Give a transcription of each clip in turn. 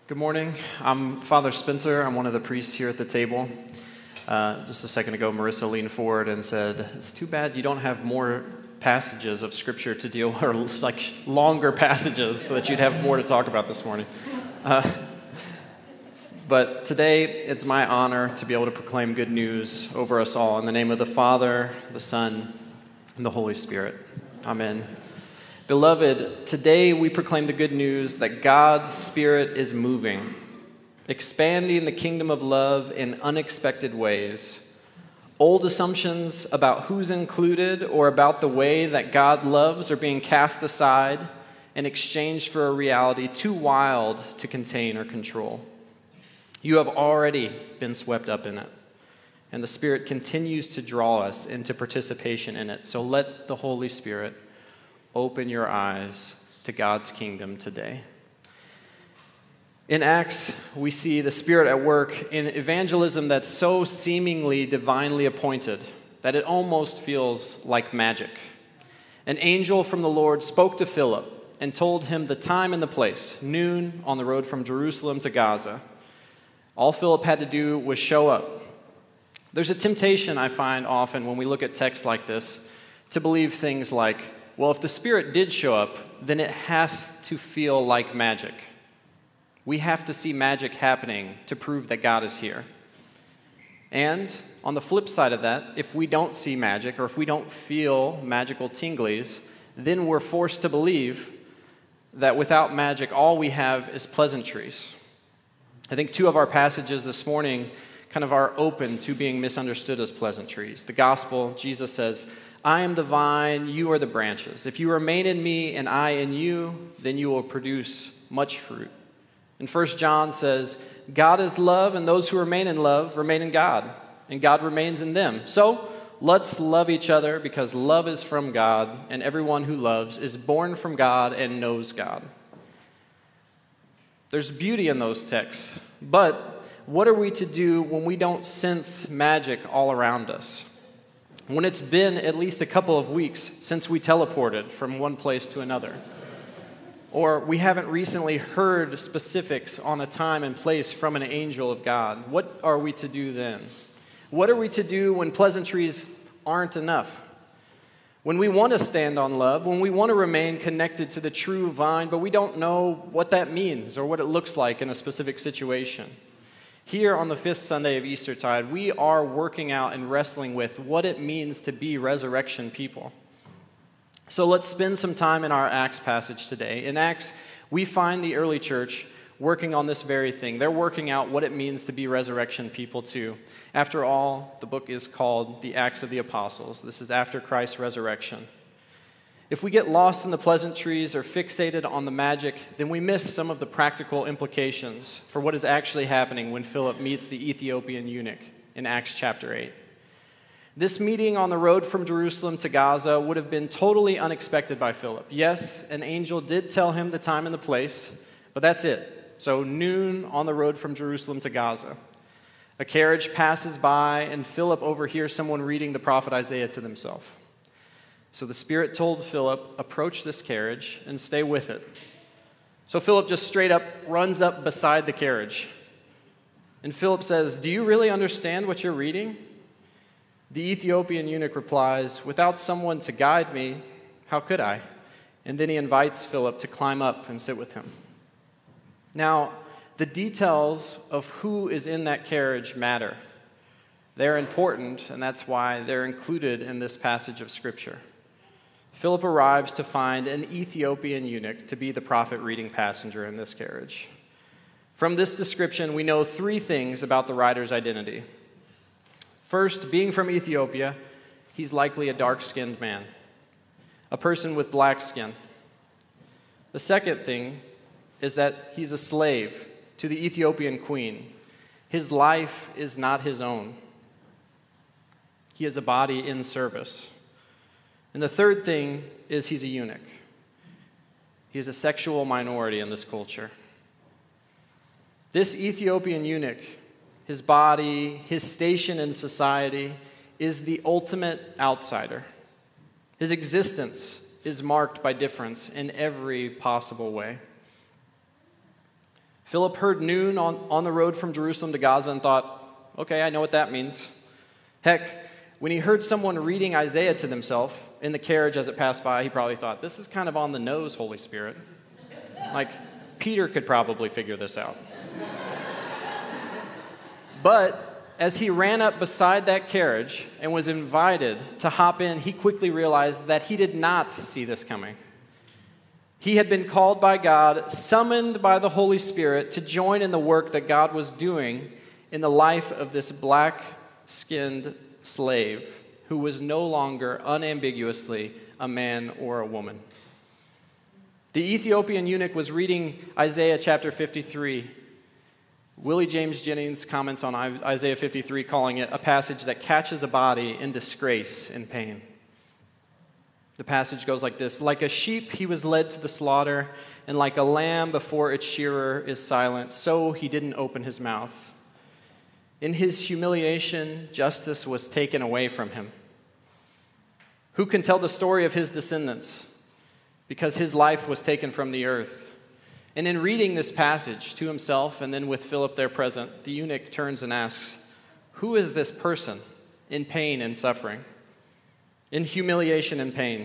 Good morning. I'm Father Spencer. I'm one of the priests here at the table. Just a second ago, Marissa leaned forward and said, "It's too bad you don't have more passages of Scripture to deal with, or like longer passages, so that you'd have more to talk about this morning." But today, it's my honor to be able to proclaim good news over us all in the name of the Father, the Son, and the Holy Spirit. Amen. Beloved, today we proclaim the good news that God's Spirit is moving, expanding the kingdom of love in unexpected ways. Old assumptions about who's included or about the way that God loves are being cast aside and exchanged for a reality too wild to contain or control. You have already been swept up in it, and the Spirit continues to draw us into participation in it. So let the Holy Spirit open your eyes to God's kingdom today. In Acts, we see the Spirit at work in evangelism that's so seemingly divinely appointed that it almost feels like magic. An angel from the Lord spoke to Philip and told him the time and the place, noon on the road from Jerusalem to Gaza. All Philip had to do was show up. There's a temptation I find often when we look at texts like this to believe things like, well, if the Spirit did show up, then it has to feel like magic. We have to see magic happening to prove that God is here. And on the flip side of that, if we don't see magic or if we don't feel magical tinglies, then we're forced to believe that without magic, all we have is pleasantries. I think two of our passages this morning kind of are open to being misunderstood as pleasantries. The gospel, Jesus says, "I am the vine, you are the branches. If you remain in me and I in you, then you will produce much fruit." And 1 John says, "God is love, and those who remain in love remain in God, and God remains in them. So let's love each other because love is from God, and everyone who loves is born from God and knows God." There's beauty in those texts, but what are we to do when we don't sense magic all around us? When it's been at least a couple of weeks since we teleported from one place to another? Or we haven't recently heard specifics on a time and place from an angel of God? What are we to do then? What are we to do when pleasantries aren't enough? When we want to stand on love, when we want to remain connected to the true vine, but we don't know what that means or what it looks like in a specific situation? Here on the fifth Sunday of Eastertide, we are working out and wrestling with what it means to be resurrection people. So let's spend some time in our Acts passage today. In Acts, we find the early church working on this very thing. They're working out what it means to be resurrection people too. After all, the book is called the Acts of the Apostles. This is after Christ's resurrection. If we get lost in the pleasantries or fixated on the magic, then we miss some of the practical implications for what is actually happening when Philip meets the Ethiopian eunuch in Acts chapter 8. This meeting on the road from Jerusalem to Gaza would have been totally unexpected by Philip. Yes, an angel did tell him the time and the place, but that's it. So noon on the road from Jerusalem to Gaza. A carriage passes by, and Philip overhears someone reading the prophet Isaiah to themselves. So the Spirit told Philip, "Approach this carriage and stay with it." So Philip just straight up runs up beside the carriage. And Philip says, "Do you really understand what you're reading?" The Ethiopian eunuch replies, "Without someone to guide me, how could I?" And then he invites Philip to climb up and sit with him. Now, the details of who is in that carriage matter. They're important, and that's why they're included in this passage of Scripture. Philip arrives to find an Ethiopian eunuch to be the prophet reading passenger in this carriage. From this description, we know three things about the rider's identity. First, being from Ethiopia, he's likely a dark-skinned man, a person with black skin. The second thing is that he's a slave to the Ethiopian queen. His life is not his own. He is a body in service. And the third thing is he's a eunuch. He is a sexual minority in this culture. This Ethiopian eunuch, his body, his station in society, is the ultimate outsider. His existence is marked by difference in every possible way. Philip heard noon on the road from Jerusalem to Gaza and thought, okay, I know what that means. Heck, when he heard someone reading Isaiah to themselves in the carriage as it passed by, he probably thought, this is kind of on the nose, Holy Spirit. Like, Peter could probably figure this out. But as he ran up beside that carriage and was invited to hop in, he quickly realized that he did not see this coming. He had been called by God, summoned by the Holy Spirit to join in the work that God was doing in the life of this black-skinned slave who was no longer unambiguously a man or a woman. The Ethiopian eunuch was reading Isaiah chapter 53. Willie James Jennings comments on Isaiah 53, calling it a passage that catches a body in disgrace and pain. The passage goes like this: like a sheep he was led to the slaughter, and like a lamb before its shearer is silent, so he didn't open his mouth. In his humiliation, justice was taken away from him. Who can tell the story of his descendants? Because his life was taken from the earth. And in reading this passage to himself and then with Philip there present, the eunuch turns and asks, who is this person in pain and suffering, in humiliation and pain?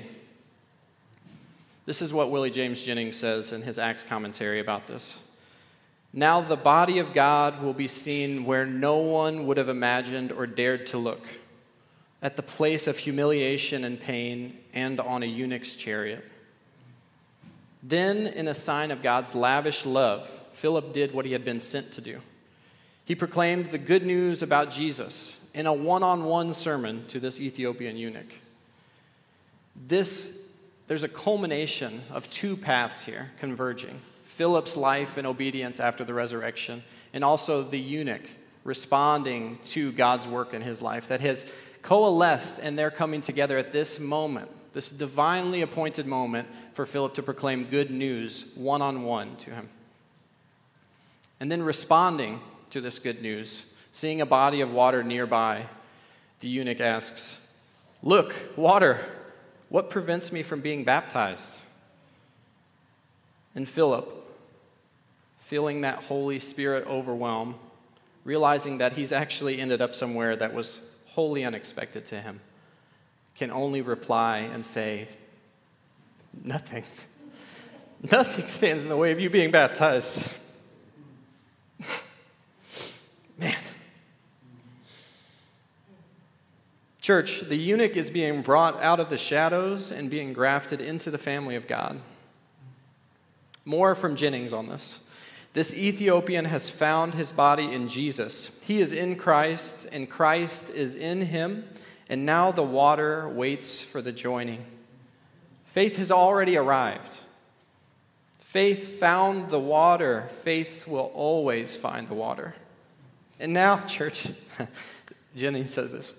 This is what Willie James Jennings says in his Acts commentary about this. Now the body of God will be seen where no one would have imagined or dared to look, at the place of humiliation and pain and on a eunuch's chariot. Then, in a sign of God's lavish love, Philip did what he had been sent to do. He proclaimed the good news about Jesus in a one-on-one sermon to this Ethiopian eunuch. There's a culmination of two paths here converging: Philip's life and obedience after the resurrection, and also the eunuch responding to God's work in his life that has coalesced, and they're coming together at this moment, this divinely appointed moment for Philip to proclaim good news one-on-one to him. And then responding to this good news, seeing a body of water nearby, the eunuch asks, look, water, what prevents me from being baptized? And Philip, feeling that Holy Spirit overwhelm, realizing that he's actually ended up somewhere that was wholly unexpected to him, can only reply and say, nothing stands in the way of you being baptized. Man. Church, the eunuch is being brought out of the shadows and being grafted into the family of God. More from Jennings on this. This Ethiopian has found his body in Jesus. He is in Christ, and Christ is in him, and now the water waits for the joining. Faith has already arrived. Faith found the water. Faith will always find the water. And now, church, Jenny says this.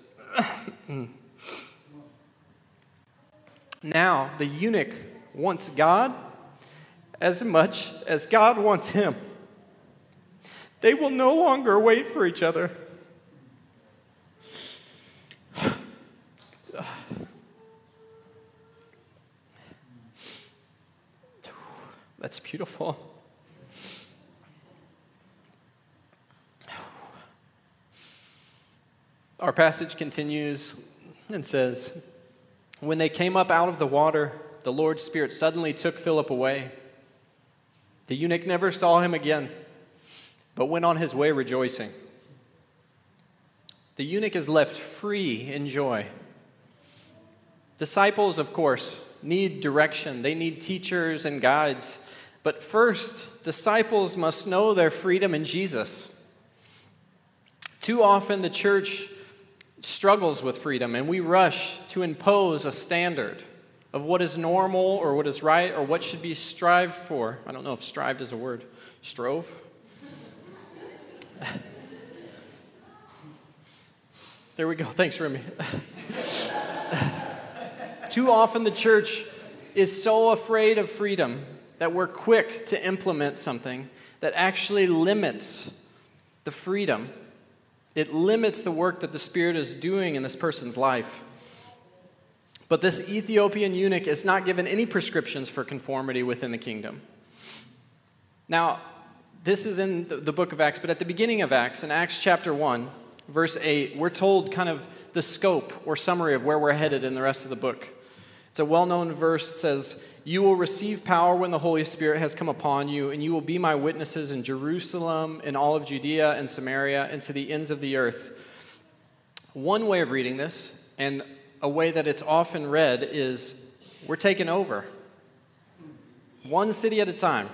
Now, the eunuch wants God as much as God wants him. They will no longer wait for each other. That's beautiful. Our passage continues and says, when they came up out of the water, the Lord's Spirit suddenly took Philip away. The eunuch never saw him again, but went on his way rejoicing. The eunuch is left free in joy. Disciples, of course, need direction. They need teachers and guides. But first, disciples must know their freedom in Jesus. Too often, the church struggles with freedom, and we rush to impose a standard of what is normal or what is right or what should be strived for. I don't know if strived is a word. Strove? There we go. Thanks, Remy. Too often the church is so afraid of freedom that we're quick to implement something that actually limits the freedom. It limits the work that the Spirit is doing in this person's life. But this Ethiopian eunuch is not given any prescriptions for conformity within the kingdom. Now, This is in the book of Acts, but at the beginning of Acts, in Acts chapter 1, verse 8, we're told kind of the scope or summary of where we're headed in the rest of the book. It's a well-known verse. It says, "You will receive power when the Holy Spirit has come upon you, and you will be my witnesses in Jerusalem, in all of Judea and Samaria, and to the ends of the earth." One way of reading this, and a way that it's often read, is we're taking over. One city at a time.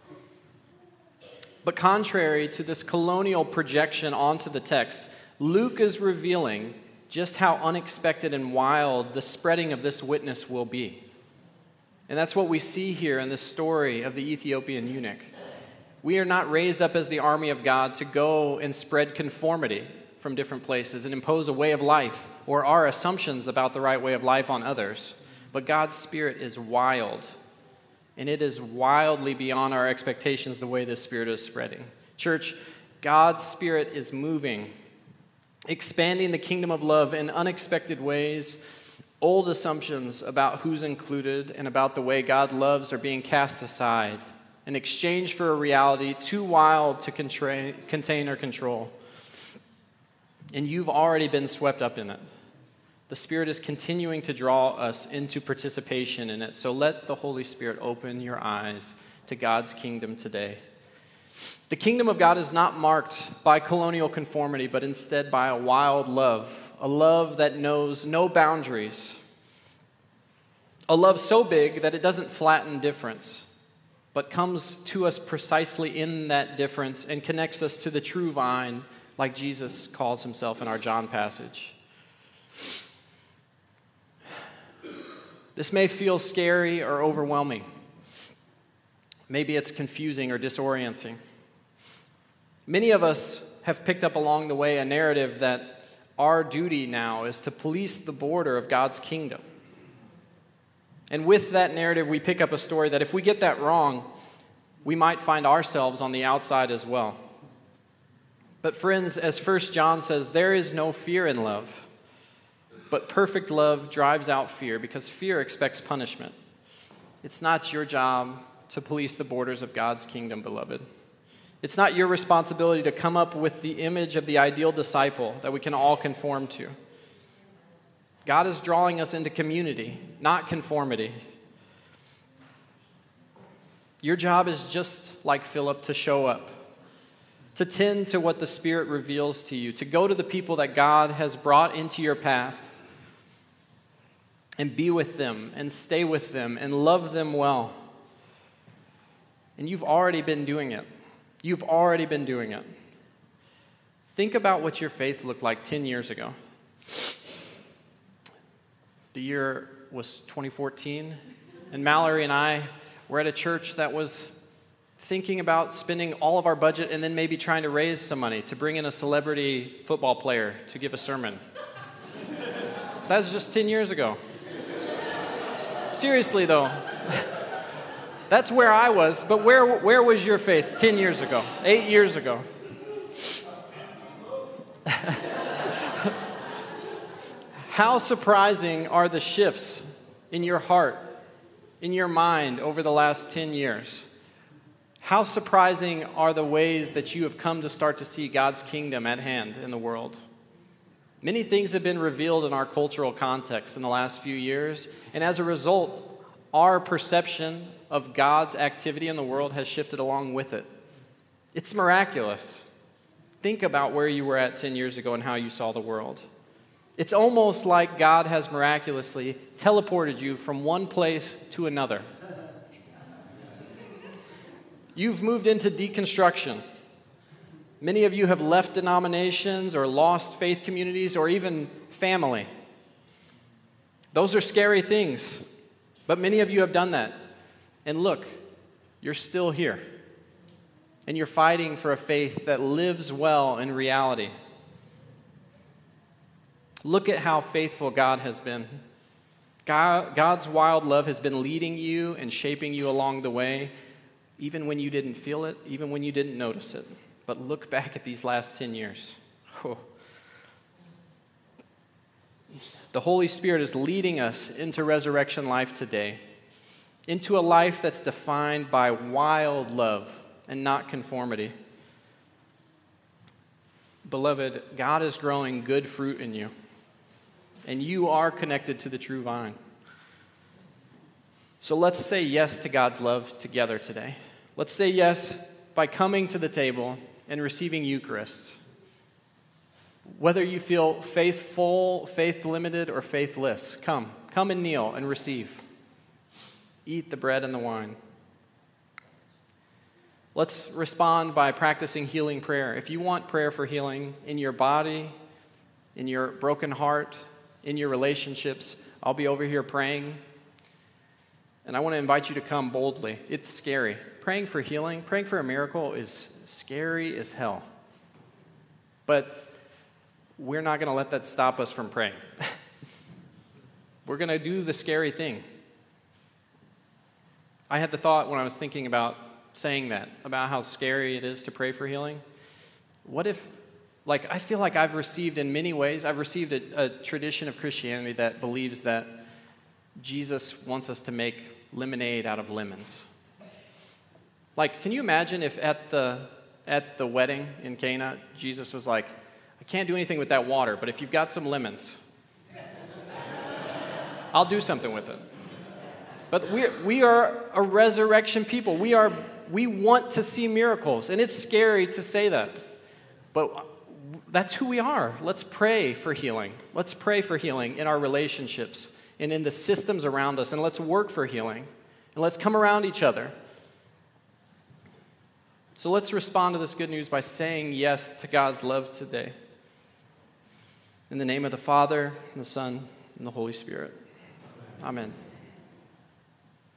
But contrary to this colonial projection onto the text, Luke is revealing just how unexpected and wild the spreading of this witness will be. And that's what we see here in this story of the Ethiopian eunuch. We are not raised up as the army of God to go and spread conformity from different places and impose a way of life or our assumptions about the right way of life on others. But God's Spirit is wild. And it is wildly beyond our expectations the way this Spirit is spreading. Church, God's Spirit is moving, expanding the kingdom of love in unexpected ways. Old assumptions about who's included and about the way God loves are being cast aside in exchange for a reality too wild to contain or control. And you've already been swept up in it. The Spirit is continuing to draw us into participation in it. So let the Holy Spirit open your eyes to God's kingdom today. The kingdom of God is not marked by colonial conformity, but instead by a wild love, a love that knows no boundaries, a love so big that it doesn't flatten difference, but comes to us precisely in that difference and connects us to the true vine, like Jesus calls himself in our John passage. This may feel scary or overwhelming. Maybe it's confusing or disorienting. Many of us have picked up along the way a narrative that our duty now is to police the border of God's kingdom. And with that narrative, we pick up a story that if we get that wrong, we might find ourselves on the outside as well. But friends, as 1 John says, there is no fear in love. But perfect love drives out fear because fear expects punishment. It's not your job to police the borders of God's kingdom, beloved. It's not your responsibility to come up with the image of the ideal disciple that we can all conform to. God is drawing us into community, not conformity. Your job is just like Philip to show up, to tend to what the Spirit reveals to you, to go to the people that God has brought into your path, and be with them, and stay with them, and love them well. And you've already been doing it. You've already been doing it. Think about what your faith looked like 10 years ago. The year was 2014, and Mallory and I were at a church that was thinking about spending all of our budget and then maybe trying to raise some money to bring in a celebrity football player to give a sermon. That was just 10 years ago. Seriously, though, that's where I was, but where was your faith 10 years ago, 8 years ago? How surprising are the shifts in your heart, in your mind over the last 10 years? How surprising are the ways that you have come to start to see God's kingdom at hand in the world? Many things have been revealed in our cultural context in the last few years, and as a result, our perception of God's activity in the world has shifted along with it. It's miraculous. Think about where you were at 10 years ago and how you saw the world. It's almost like God has miraculously teleported you from one place to another. You've moved into deconstruction. Many of you have left denominations or lost faith communities or even family. Those are scary things, but many of you have done that. And look, you're still here. And you're fighting for a faith that lives well in reality. Look at how faithful God has been. God's wild love has been leading you and shaping you along the way, even when you didn't feel it, even when you didn't notice it. But look back at these last 10 years. Oh. The Holy Spirit is leading us into resurrection life today, into a life that's defined by wild love and not conformity. Beloved, God is growing good fruit in you, and you are connected to the true vine. So let's say yes to God's love together today. Let's say yes by coming to the table and receiving Eucharist. Whether you feel faithful, faith-limited, or faithless, come and kneel and receive. Eat the bread and the wine. Let's respond by practicing healing prayer. If you want prayer for healing in your body, in your broken heart, in your relationships, I'll be over here praying. And I want to invite you to come boldly. It's scary. Praying for healing, praying for a miracle is scary as hell. But we're not going to let that stop us from praying. We're going to do the scary thing. I had the thought when I was thinking about saying that, about how scary it is to pray for healing. What if, I feel like I've received in many ways, I've received a tradition of Christianity that believes that Jesus wants us to make lemonade out of lemons. Can you imagine if at the wedding in Cana, Jesus was like, I can't do anything with that water, but if you've got some lemons, I'll do something with it. But we are a resurrection people. We want to see miracles, and it's scary to say that. But that's who we are. Let's pray for healing. Let's pray for healing in our relationships and in the systems around us, and let's work for healing. And let's come around each other. So let's respond to this good news by saying yes to God's love today. In the name of the Father, and the Son, and the Holy Spirit. Amen.